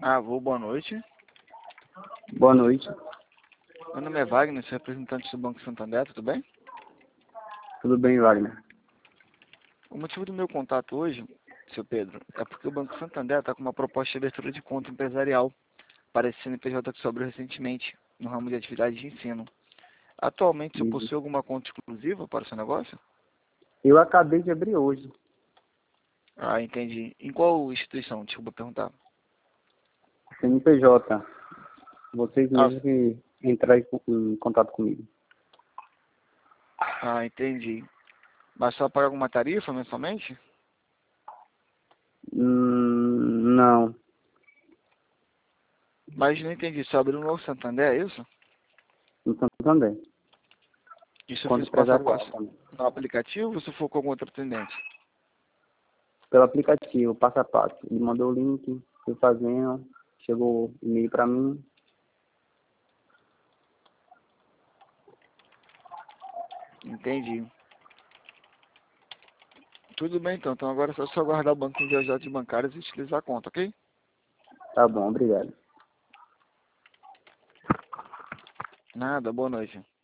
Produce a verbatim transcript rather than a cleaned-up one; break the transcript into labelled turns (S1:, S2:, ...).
S1: Alô, boa noite.
S2: Boa noite.
S1: Meu nome é Wagner, sou representante do Banco Santander, tudo bem?
S2: Tudo bem, Wagner?
S1: O motivo do meu contato hoje, seu Pedro, é porque o Banco Santander está com uma proposta de abertura de conta empresarial para esse C N P J que sobrou recentemente no ramo de atividade de ensino. Atualmente, você possui alguma conta exclusiva para o seu negócio?
S2: Eu acabei de abrir hoje.
S1: Ah, entendi. Em qual instituição? Desculpa perguntar.
S2: C N P J. Vocês
S1: Ah,
S2: mesmos que entraram em em contato comigo.
S1: ah, entendi. Mas só paga alguma tarifa mensalmente?
S2: Hum, não.
S1: Mas não entendi. Você abriu um novo Santander, é isso?
S2: No Santander.
S1: E você
S2: Conta
S1: fez passo a
S2: empresarial
S1: passo
S2: também.
S1: no aplicativo ou você for com algum outro atendente?
S2: Pelo aplicativo, passo a passo. Ele mandou o link, fui fazendo, chegou o e-mail para mim.
S1: Entendi. Tudo bem então. Então agora é só você aguardar o banco enviar os dados bancários e utilizar a conta, ok?
S2: Tá bom, obrigado.
S1: Nada, boa noite.